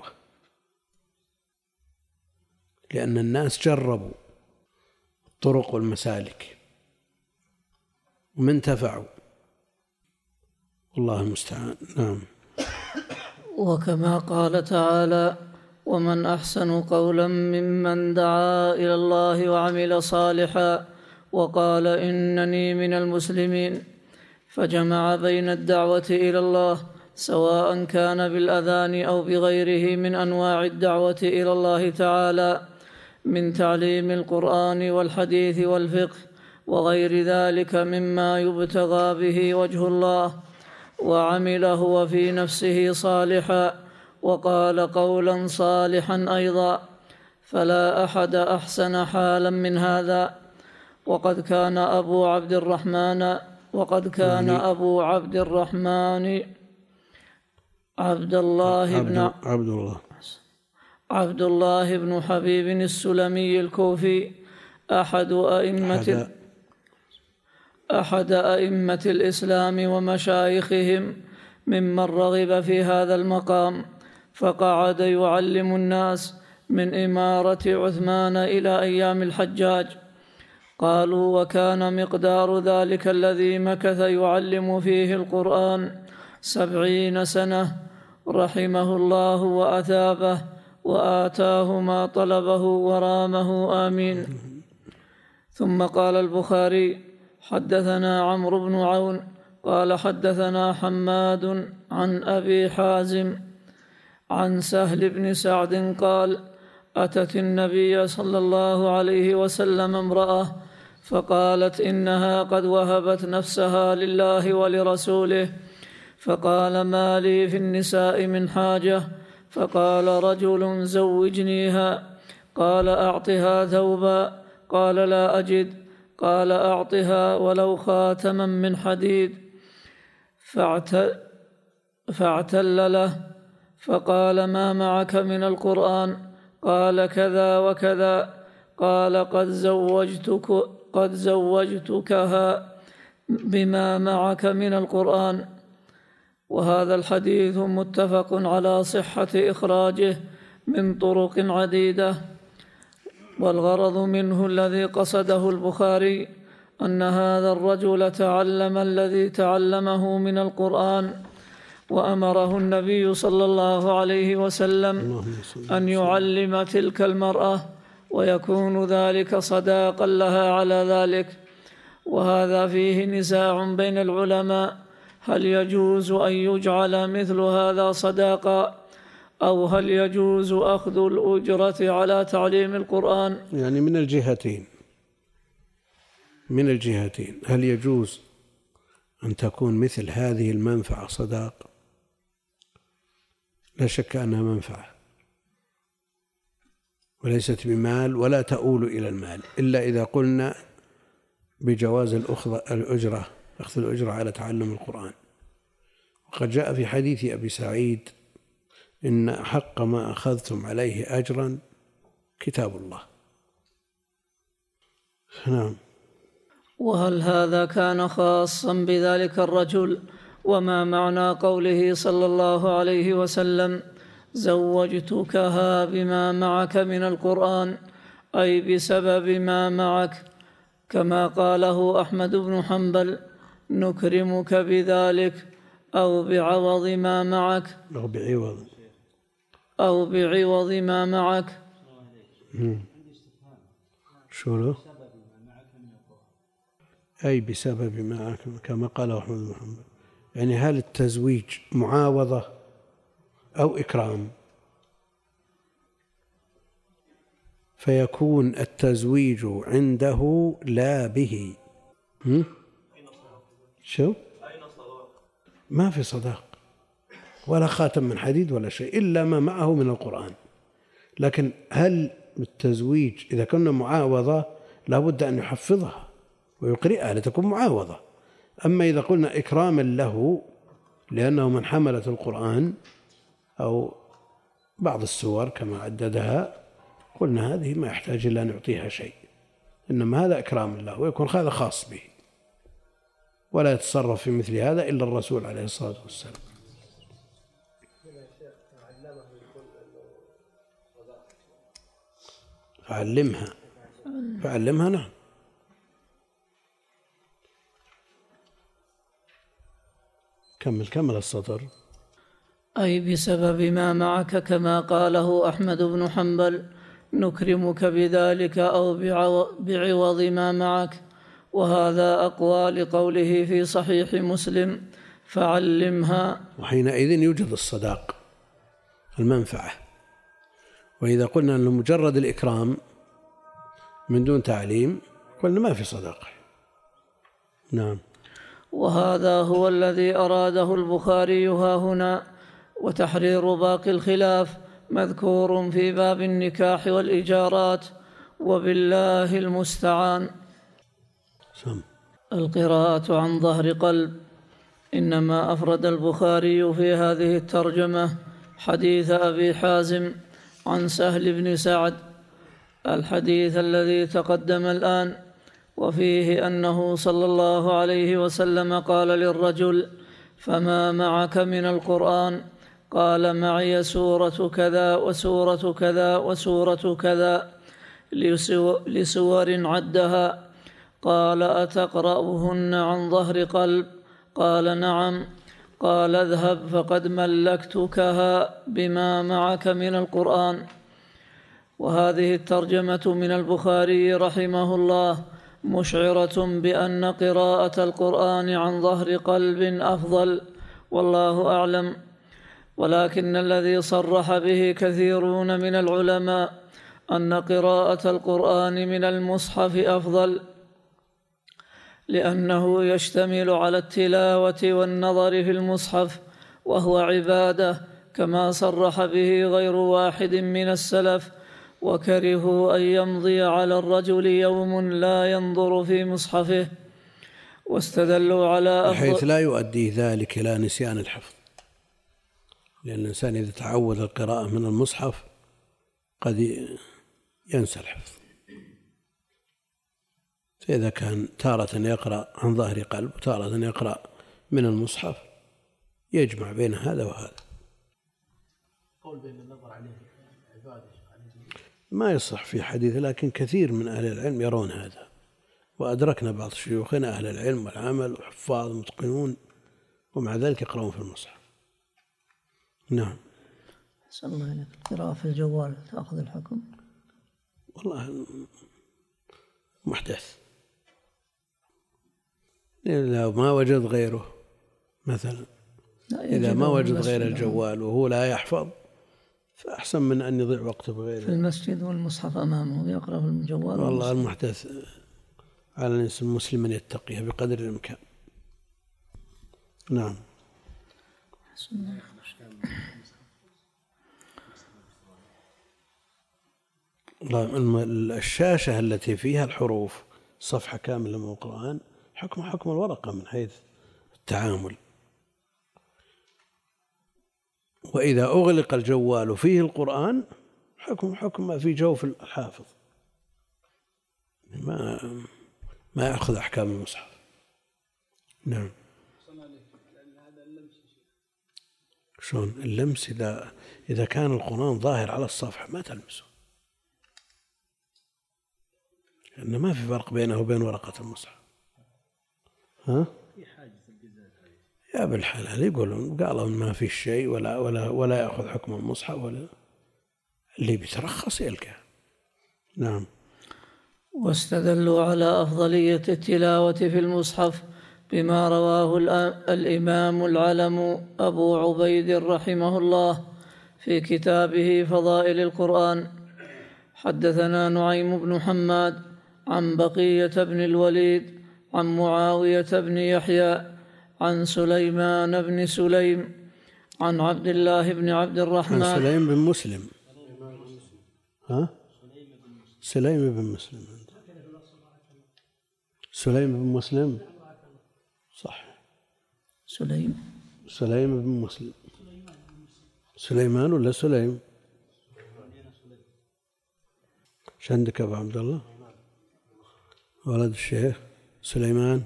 لأن الناس جربوا الطرق والمسالك ومن انتفعوا، والله المستعان. نعم. وكما قال تعالى: ومن أحسن قولا ممن دعا إلى الله وعمل صالحا وقال إنني من المسلمين، فجمع بين الدعوة إلى الله سواء كان بالأذان أو بغيره من أنواع الدعوة إلى الله تعالى من تعليم القرآن والحديث والفقه وغير ذلك مما يبتغى به وجه الله، وعمل هو في نفسه صالحا وقال قولا صالحا أيضا، فلا أحد أحسن حالا من هذا. وقد كان أبو عبد الرحمن عبد الله بن حبيب السلمي الكوفي أحد أئمة الإسلام ومشايخهم ممن رغب في هذا المقام، فقعد يعلم الناس من إمارة عثمان إلى أيام الحجاج. قالوا: وكان مقدار ذلك الذي مكث يعلم فيه القرآن 70 سنة، رحمه الله وأثابه وآتاه ما طلبه ورامه، آمين. ثم قال البخاري: حدثنا عمرو بن عون قال حدثنا حماد عن أبي حازم عن سهل بن سعد قال: أتت النبي صلى الله عليه وسلم امرأة فقالت إنها قد وهبت نفسها لله ولرسوله، فقال: ما لي في النساء من حاجة؟ فقال رجل: زوجنيها. قال: أعطها ثوبا. قال: لا أجد. قال: أعطها ولو خاتما من حديد. فاعتل له، فقال: ما معك من القرآن؟ قال: كذا وكذا. قال: قد زوجتكها بما معك من القرآن. وهذا الحديث متفق على صحة إخراجه من طرق عديدة، والغرض منه الذي قصده البخاري أن هذا الرجل تعلم الذي تعلمه من القرآن، وأمره النبي صلى الله عليه وسلم أن يعلم تلك المرأة، ويكون ذلك صداقا لها على ذلك. وهذا فيه نزاع بين العلماء: هل يجوز أن يجعل مثل هذا صداقا، أو هل يجوز أخذ الأجرة على تعليم القرآن؟ يعني من الجهتين، هل يجوز أن تكون مثل هذه المنفعة صداق؟ لا شك أنها منفعة وليست بمال ولا تؤول إلى المال، إلا إذا قلنا بجواز أخذ الأجرة على تعلم القرآن. وقد جاء في حديث أبي سعيد: إن أحق ما أخذتم عليه أجرا كتاب الله. نعم. وهل هذا كان خاصا بذلك الرجل؟ وما معنى قوله صلى الله عليه وسلم: زوجتكها بما معك من القرآن، أي بسبب ما معك، كما قاله أحمد بن حنبل: نكرمك بذلك، أو بعوض ما معك، أو بعوض ما معك. شو له؟ أي بسبب ما معك، كما قاله أحمد بن حنبل. يعني هل التزويج معاوضة أو إكرام؟ فيكون التزويج عنده لا به. شو؟ ما في صداق ولا خاتم من حديد ولا شيء إلا ما معه من القرآن. لكن هل التزويج إذا كنا معاوضة لا بد أن يحفظها ويقرئها لتكون معاوضة. أما إذا قلنا إكراما له لأنه من حملة القرآن أو بعض السور كما عددها، قلنا هذه ما يحتاج إلا أن نعطيها شيء، إنما هذا إكرام له ويكون هذا خاص به، ولا يتصرف في مثل هذا إلا الرسول عليه الصلاة والسلام. فعلمها نعم. كمل السطر. أي بسبب ما معك كما قاله أحمد بن حنبل نكرمك بذلك أو بعوض ما معك، وهذا أقوى لقوله في صحيح مسلم فعلمها. وحينئذ يوجد الصداق المنفعة. وإذا قلنا أنه مجرد الإكرام من دون تعليم قلنا ما في صداقة. نعم. وهذا هو الذي أراده البخاري ها هنا، وتحرير باقي الخلاف مذكور في باب النكاح والإجارات، وبالله المستعان. القراءة عن ظهر قلب. إنما أفرد البخاري في هذه الترجمة حديث أبي حازم عن سهل بن سعد الحديث الذي تقدم الآن، وفيه أنه صلى الله عليه وسلم قال للرجل: فما معك من القرآن؟ قال: معي سورة كذا وسورة كذا وسورة كذا، لسور عدها. قال: أتقرأهن عن ظهر قلب؟ قال: نعم. قال: اذهب فقد ملكتكها بما معك من القرآن. وهذه الترجمة من البخاري رحمه الله مشعرة بأن قراءة القرآن عن ظهر قلب أفضل، والله أعلم. ولكن الذي صرح به كثيرون من العلماء أن قراءة القرآن من المصحف أفضل، لأنه يشتمل على التلاوة والنظر في المصحف، وهو عبادة، كما صرح به غير واحد من السلف، وكرهوا أن يمضي على الرجل يوم لا ينظر في مصحفه، واستدلوا على بحيث لا يؤدي ذلك إلى نسيان الحفظ، لأن الإنسان إذا تعود القراءة من المصحف قد ينسى الحفظ. فإذا كان تارة يقرأ عن ظهر قلب وتارة يقرأ من المصحف يجمع بين هذا وهذا. قول بين النظر عليه عبادة ما يصح في حديث، لكن كثير من أهل العلم يرون هذا، وأدركنا بعض شيوخنا أهل العلم والعمل وحفاظ متقنون ومع ذلك يقرؤون في المصحف. نعم. أسأل الله إليك، القراءة في الجوال تأخذ الحكم؟ والله محدث، إذا ما وجد غيره مثلا، إذا ما وجد غير الجوال وهو لا يحفظ فأحسن من أن يضيع وقته بغيره. في المسجد والمصحف أمامه يقرأ في الجوال. والله المحدث على الإنسان المسلم أن يتقيه بقدر الإمكان. نعم. الشاشة التي فيها الحروف صفحة كاملة من القرآن حكم الورقة من حيث التعامل، وإذا أغلق الجوال فيه القرآن حكم ما في جوف الحافظ، ما يأخذ أحكام المصحف. نعم. شلون اللمس؟ إذا كان القرآن ظاهر على الصفحة ما تلمسه، لأن ما في فرق بينه وبين ورقة المصحف. ها؟ يا بالحلال يقولون قالوا ما في شيء ولا يأخذ حكم المصحف، ولا اللي بيترخص يلقى. نعم. واستدلوا على أفضلية التلاوة في المصحف بما رواه الإمام العلم أبو عبيد رحمه الله في كتابه فضائل القرآن. حدثنا نعيم بن حماد عن بقية بن الوليد عن معاوية بن يحيى عن سليمان بن سليم عن عبد الله بن عبد الرحمن عن سليم بن مسلم. ها؟ سليم بن مسلم. سليم بن مسلم صح. سليم بن مسلم. سليمان ولا سليم؟ ايش عندك ابو عبد الله؟ ولد الشيخ سليمان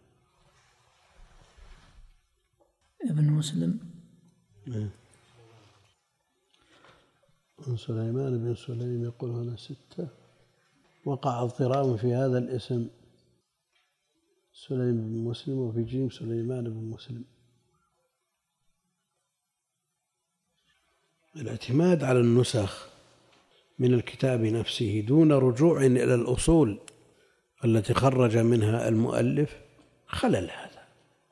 ابن مسلم. سليمان بن سليم يقول هنا 6. وقع اضطراب في هذا الاسم سليم بن مسلم، وفي جيم سليمان بن مسلم. الاعتماد على النسخ من الكتاب نفسه دون رجوع إلى الأصول التي خرج منها المؤلف خلل هذا،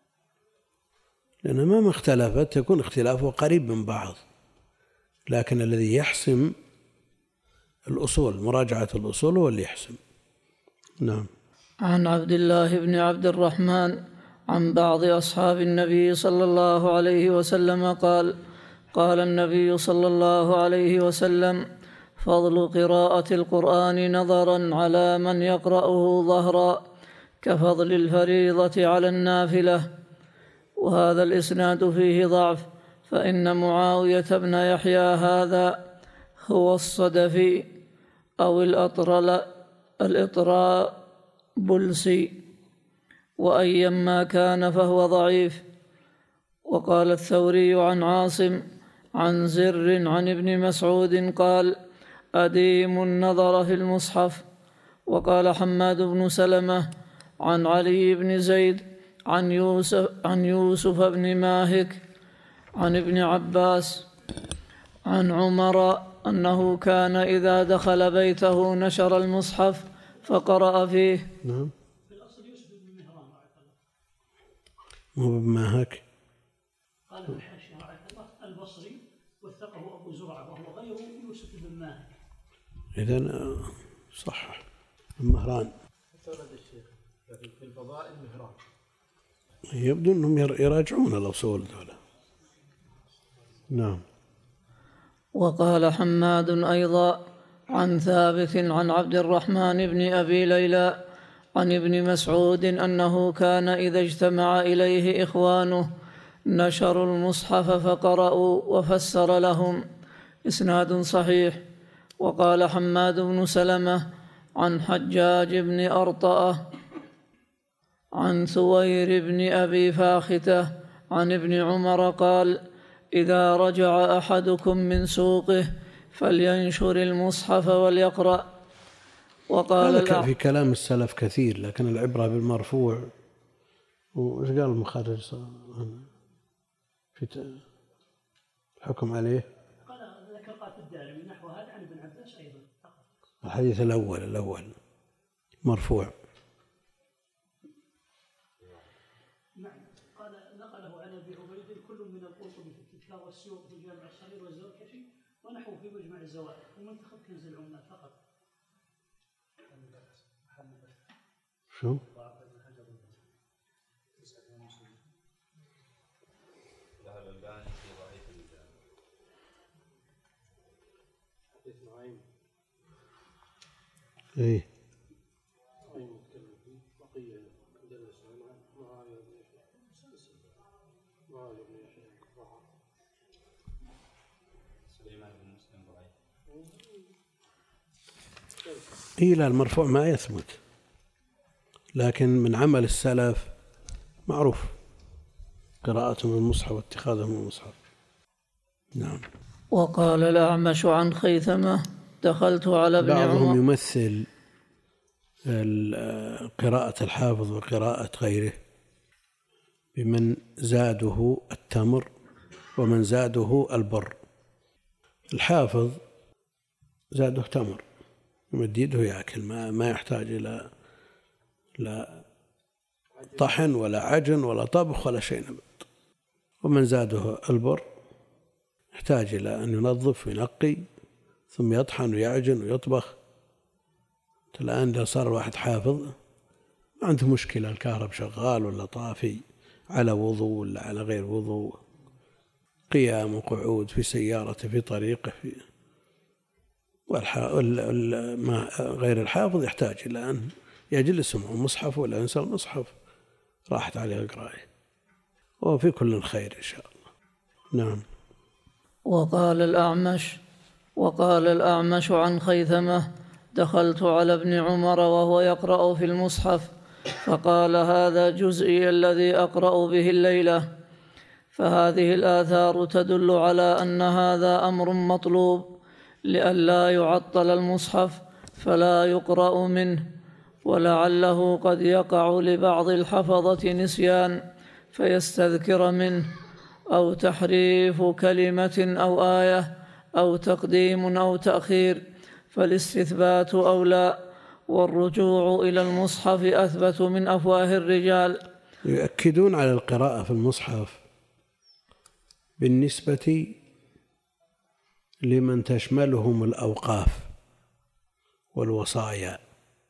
لأن مهما اختلفت يكون اختلافه قريب من بعض، لكن الذي يحسم الأصول، مراجعة الأصول هو اللي يحسم. نعم. عن عبد الله بن عبد الرحمن عن بعض أصحاب النبي صلى الله عليه وسلم قال: قال النبي صلى الله عليه وسلم: فضل قراءة القرآن نظرا على من يقرأه ظهرا كفضل الفريضة على النافلة. وهذا الإسناد فيه ضعف، فإن معاوية بن يحيى هذا هو الصدفي أو الإطرابلسي، وأيما كان فهو ضعيف. وقال الثوري عن عاصم عن زر عن ابن مسعود قال: أديم النظر في المصحف. وقال حماد بن سلمة عن علي بن زيد عن يوسف بن ماهك عن ابن عباس عن عمر أنه كان إذا دخل بيته نشر المصحف فقرأ فيه. نعم. مو بماهك. قال في الحاشية البصري وثقه أبو زرعة وهو غير يوسف بن ماهك. إذن صح. مهران. في الفضائل مهران. يبدو أنهم يراجعون الأصول دولة. نعم. وقال حماد أيضا عن ثابت عن عبد الرحمن بن أبي ليلى عن ابن مسعود أنه كان إذا اجتمع إليه إخوانه نشروا المصحف فقرأوا وفسر لهم. إسناد صحيح. وقال حماد بن سلمة عن حجاج بن أرطأة عن ثوير بن أبي فاختة عن ابن عمر قال: إذا رجع أحدكم من سوقه فلينشر المصحف وليقرأ. وقال في كلام السلف كثير، لكن العبرة بالمرفوع. وإيش قال المخرج في الحكم عليه؟ قال ذكر قاتل الدارمي نحو هذا عن ابن عباس أيضا. الحديث الأول مرفوع. نعم. قال نقله عن أبي عبيد كل من القرطبي في التذكار والسيوط في الجامع الصغير والزركشي ونحو في مجمع الزوائد ومنتخب كنز العمال فقط. شو؟ ايه لا المرفوع ما يثبت، لكن من عمل السلف معروف قراءتهم المصحف واتخاذهم المصحف. نعم. وقال الأعمش عن خيثمة: دخلت على ابن عمر. بعضهم يمثل قراءة الحافظ وقراءة غيره بمن زاده التمر ومن زاده البر. الحافظ زاده تمر يمد يده يأكل، ما يحتاج إلى لا طحن ولا عجن ولا طبخ ولا شيء نبت. ومن زاده البر يحتاج إلى أن ينظف وينقي ثم يطحن ويعجن ويطبخ. الآن إذا صار واحد حافظ ما عنده مشكلة، الكهرب شغال ولا طافي على وضوء ولا على غير وضوء، قيام وقعود في سيارته في طريقه غير الحافظ يحتاج إلى أن يجلس مع المصحف ولا ينسى المصحف، راحت عليه القراءة، وفي كل خير إن شاء الله. نعم. وقال الأعمش عن خيثمة: دخلت على ابن عمر وهو يقرأ في المصحف فقال: هذا جزئي الذي أقرأ به الليلة. فهذه الآثار تدل على أن هذا أمر مطلوب لئلا يعطل المصحف فلا يقرأ منه، ولعله قد يقع لبعض الحفظة نسيان فيستذكر منه، أو تحريف كلمة أو آية، أو تقديم أو تأخير، فالاستثبات أولى، والرجوع إلى المصحف أثبت من أفواه الرجال. يؤكدون على القراءة في المصحف بالنسبة لمن تشملهم الأوقاف والوصايا،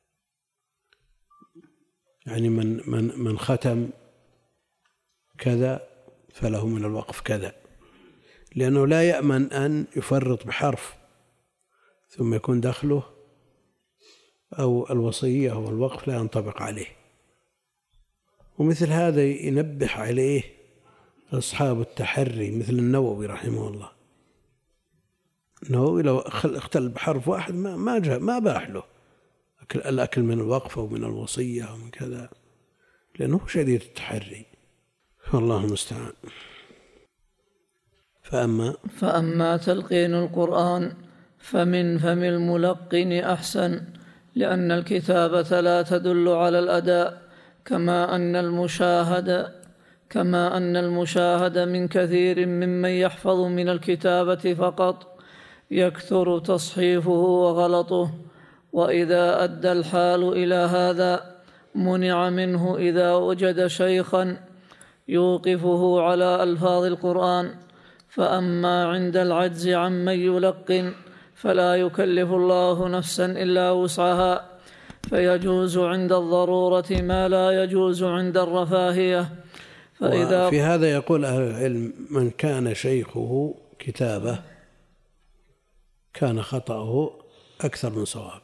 يعني من ختم كذا فله من الوقف كذا، لأنه لا يأمن أن يفرط بحرف ثم يكون دخله أو الوصية أو الوقف لا ينطبق عليه. ومثل هذا ينبه عليه أصحاب التحري مثل النووي رحمه الله. النووي لو اختل بحرف واحد ما باح له الأكل من الوقف أو من الوصية أو من كذا، لأنه شديد التحري، والله المستعان. فأما تلقين القرآن فمن فم الملقن أحسن، لأن الكتابة لا تدل على الأداء، كما أن المشاهد من كثير ممن يحفظ من الكتابة فقط يكثر تصحيفه وغلطه، وإذا أدى الحال إلى هذا منع منه إذا وجد شيخا يوقفه على ألفاظ القرآن. فأما عند العجز عمن يلقن فلا يكلف الله نفسا إلا وسعها، فيجوز عند الضرورة ما لا يجوز عند الرفاهية. في هذا يقول أهل العلم: من كان شيخه كتابة كان خطأه أكثر من صواب.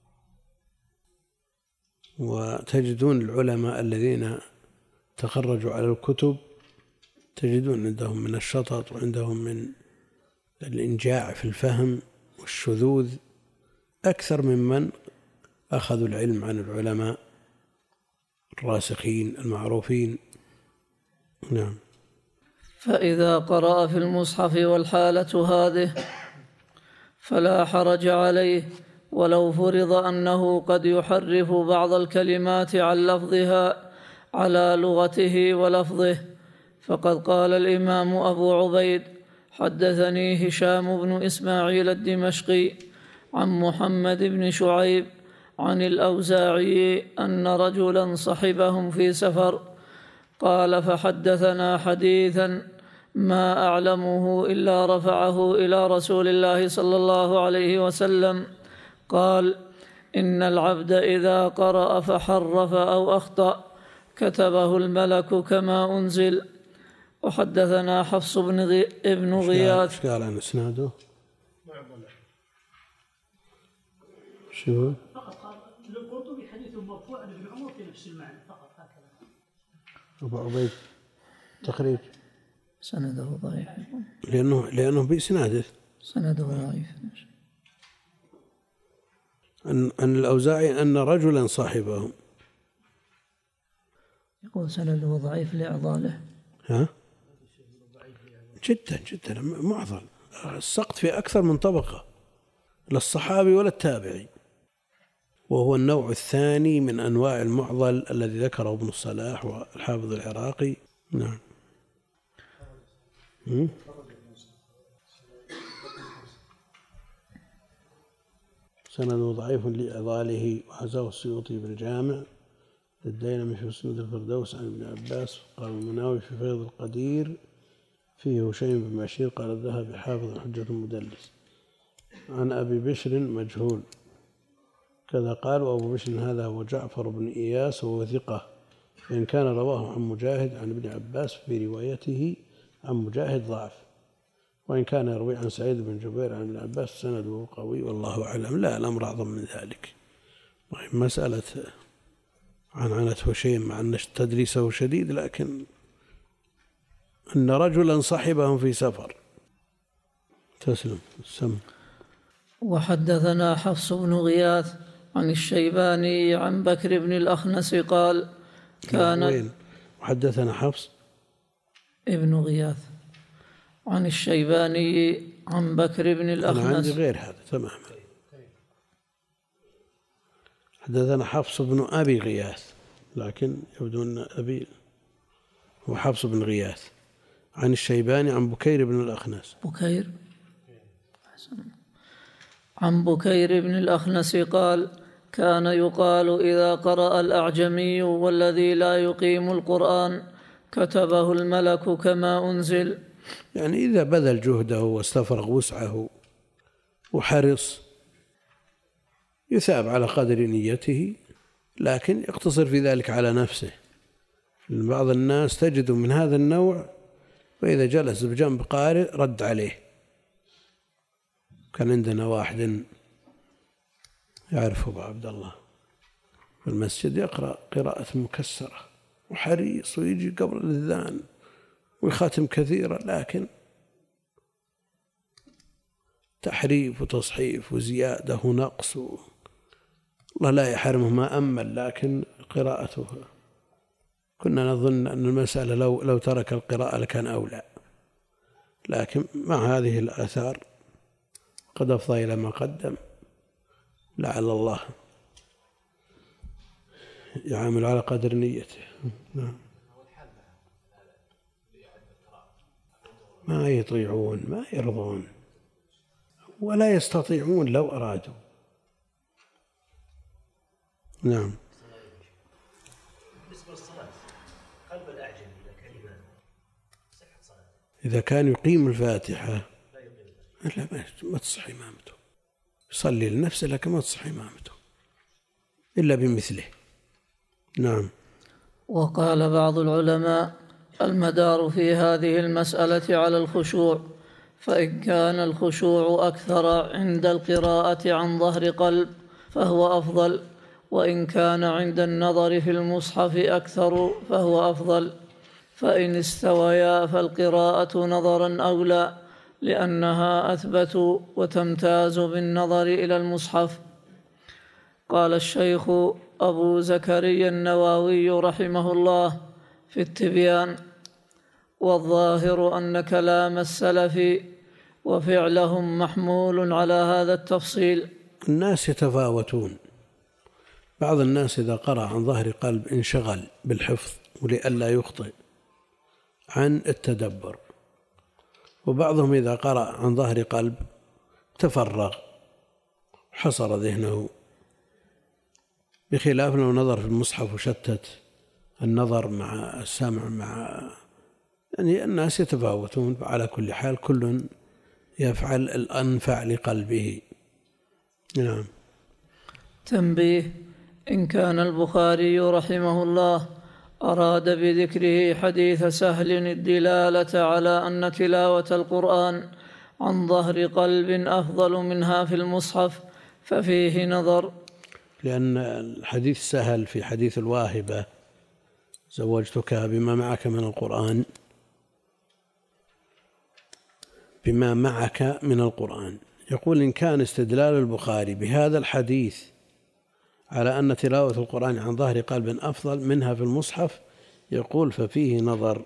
وتجدون العلماء الذين تخرجوا على الكتب تجدون عندهم من الشطط وعندهم من الإنجاع في الفهم والشذوذ أكثر ممن أخذوا العلم عن العلماء الراسخين المعروفين. نعم. فإذا قرأ في المصحف والحالة هذه فلا حرج عليه، ولو فرض أنه قد يحرف بعض الكلمات عن لفظها على لغته ولفظه. فقد قال الإمام أبو عبيد: حدثني هشام بن إسماعيل الدمشقي عن محمد بن شعيب عن الأوزاعي أن رجلا صحبهم في سفر، قال: فحدثنا حديثا ما أعلمه إلا رفعه إلى رسول الله صلى الله عليه وسلم، قال: إن العبد إذا قرأ فحرف أو أخطأ كتبه الملك كما أنزل. وحدثنا حفص ابن غياث. قال عن إسناده شو؟ فقط قال للقرطبي حديث مرفوع عن ابن عمر في نفس المعنى فقط هكذا. أبو عبيد تخريج سنده ضعيف، لأنه بإسناده سنده ضعيف. أن الأوزاعي أن رجلا صاحبه، يقول سنده ضعيف لإعضاله. ها؟ جدا معضل، السقط في أكثر من طبقة، لا الصحابي ولا التابعي، وهو النوع الثاني من أنواع المعضل الذي ذكره ابن الصلاح والحافظ العراقي. نعم. سنده ضعيف لإعضاله، وحزاه السيوطي بالجامع للديلمي في مسند الفردوس عن ابن عباس، قال المناوي في فيض القدير فيه هشيم بن بشير، قال الذهبي حافظ حجة مدلس، عن أبي بشر مجهول كذا قال. وأبو بشر هذا هو جعفر بن إياس وهو ثقة إن كان رواه عن مجاهد عن ابن عباس في روايته عن مجاهد ضعف، وإن كان يروي عن سعيد بن جبير عن ابن عباس سنده قوي والله أعلم. لا، الأمر أعظم من ذلك. مسألة عنعنته شيء مع أن تدريسه شديد، لكن أن رجلا صحبهم في سفر. تسلم السم. وحدثنا حفص بن غياث عن الشيباني عن بكر بن الأخنس قال كان وحدثنا حفص ابن غياث عن الشيباني عن بكر بن الأخنس. أنا عندي غير هذا تماما. حدثنا حفص بن أبي غياث، لكن يبدو أن أبي هو حفص بن غياث عن الشيباني عن بكير بن الأخنس. بكير عن بكير بن الأخنس قال كان يقال إذا قرأ الأعجمي والذي لا يقيم القرآن كتبه الملك كما أنزل. يعني إذا بذل جهده واستفرغ وسعه وحرص يثاب على قدر نيته، لكن يقتصر في ذلك على نفسه. بعض الناس تجد من هذا النوع، وإذا جلس بجنب قارئ رد عليه. كان عندنا واحد يعرفه أبو عبد الله في المسجد يقرأ قراءة مكسرة وحريص ويجي قبل الأذان ويخاتم كثيرا، لكن تحريف وتصحيف وزيادة ونقص. الله لا يحرمه ما أمل، لكن قراءته كنا نظن أن المسألة لو ترك القراءة لكان أولى، لكن مع هذه الآثار قد أفضى إلى ما قدم. لعل الله يعامل على قدر نيته. ما يطيعون، ما يرضون، ولا يستطيعون لو أرادوا. نعم. بالنسبة للصلاة قلب الأعجمي كلمات صحة صلاة إذا كان يقيم الفاتحة لا ما تصح إمامته، يصلي لنفسه لكن ما تصح إمامته إلا بمثله. نعم. وقال بعض العلماء المدار في هذه المسألة على الخشوع، فإن كان الخشوع أكثر عند القراءة عن ظهر قلب فهو أفضل، وإن كان عند النظر في المصحف أكثر فهو أفضل، فإن استويا فالقراءة نظرا أولى لأنها أثبت وتمتاز بالنظر إلى المصحف. قال الشيخ أبو زكريا النووي رحمه الله في التبيان: والظاهر أن كلام السلف وفعلهم محمول على هذا التفصيل. الناس يتفاوتون، بعض الناس إذا قرأ عن ظهر قلب انشغل بالحفظ ولئلا يخطئ عن التدبر، وبعضهم إذا قرأ عن ظهر قلب تفرغ حصر ذهنه، بخلاف لو نظر في المصحف وشتت النظر مع السمع مع يعني الناس يتفاوتون. على كل حال كل يفعل الأنفع لقلبه. نعم. تنبيه: إن كان البخاري رحمه الله أراد بذكره حديث سهل الدلالة على أن تلاوة القرآن عن ظهر قلب أفضل منها في المصحف ففيه نظر، لأن الحديث سهل في حديث الواهبة زوجتك بما معك من القرآن، بما معك من القرآن. يقول إن كان استدلال البخاري بهذا الحديث على أن تلاوة القرآن عن ظهر قلب أفضل منها في المصحف، يقول ففيه نظر،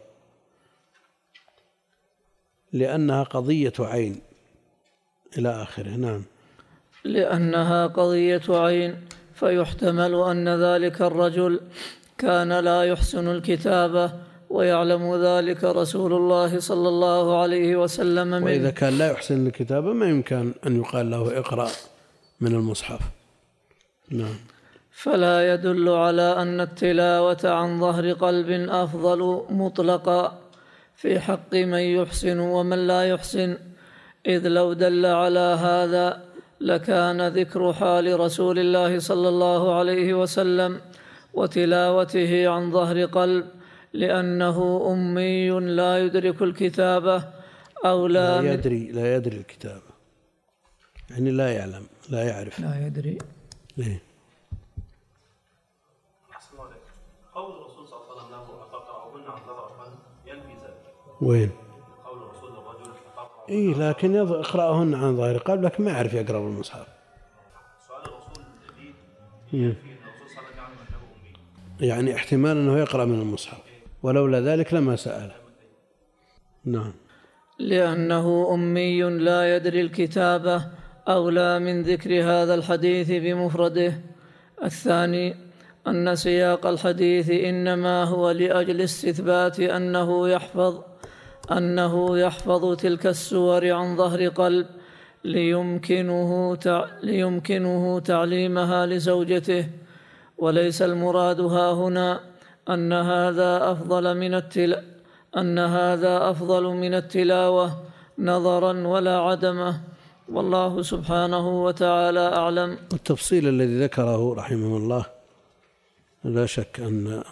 لأنها قضية عين إلى آخره. نعم. لأنها قضية عين، فيحتمل أن ذلك الرجل كان لا يحسن الكتابة ويعلم ذلك رسول الله صلى الله عليه وسلم منه. وإذا كان لا يحسن الكتابة ما يمكن أن يقال له اقرأ من المصحف. نعم. فلا يدل على أن التلاوة عن ظهر قلب أفضل مطلقا في حق من يحسن ومن لا يحسن، إذ لو دل على هذا لكان ذكر حال رسول الله صلى الله عليه وسلم وتلاوته عن ظهر قلب، لأنه أمي لا يدرك الكتابة أو لا يدري الكتابة، يعني لا يعلم، لا يعرف، لا يدري. ليه؟ قول الرسول صلى الله عليه وسلم له فقرأهن عن ظهر قلب ينفي ذلك. وين؟ قول الرسول للرجل فقرأ. إيه، لكن اقرأهن عن ظهر قلب، لكن ما يعرف يقرأ بالمصحف. سؤال الرسول الجديد ينفي أن الرسول صلى الله عليه وسلم يعلم أنه أمي. يعني احتمال أنه يقرأ من المصحف، ولولا ذلك لما سأله. نعم. لأنه أمي لا يدري الكتابة أولى من ذكر هذا الحديث بمفرده. الثاني أن سياق الحديث إنما هو لأجل استثبات أنه يحفظ تلك السور عن ظهر قلب ليمكنه تعليمها لزوجته، وليس المراد ها هنا أن هذا أفضل من التلاوة نظرا ولا عدمه، والله سبحانه وتعالى أعلم. التفصيل الذي ذكره رحمه الله لا شك أن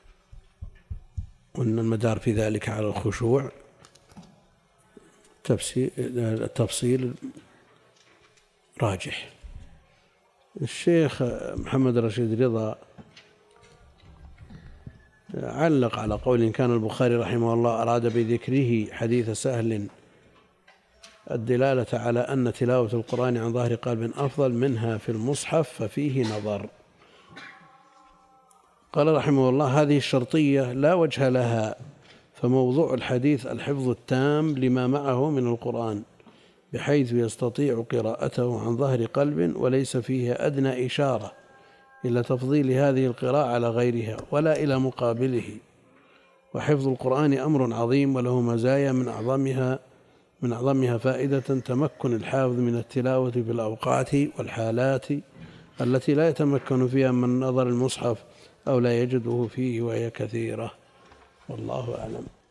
المدار في ذلك على الخشوع. التفصيل راجح. الشيخ محمد رشيد رضا علق على قول إن كان البخاري رحمه الله أراد بذكره حديث سهل الدلالة على أن تلاوة القرآن عن ظهر قلب أفضل منها في المصحف ففيه نظر. قال رحمه الله هذه الشرطية لا وجه لها، فموضوع الحديث الحفظ التام لما معه من القرآن بحيث يستطيع قراءته عن ظهر قلب، وليس فيه أدنى إشارة إلى تفضيل هذه القراءة على غيرها ولا إلى مقابله. وحفظ القرآن أمر عظيم وله مزايا من أعظمها فائدة تمكن الحافظ من التلاوة في الأوقات والحالات التي لا يتمكن فيها من نظر المصحف أو لا يجده فيه، وهي كثيرة. والله أعلم.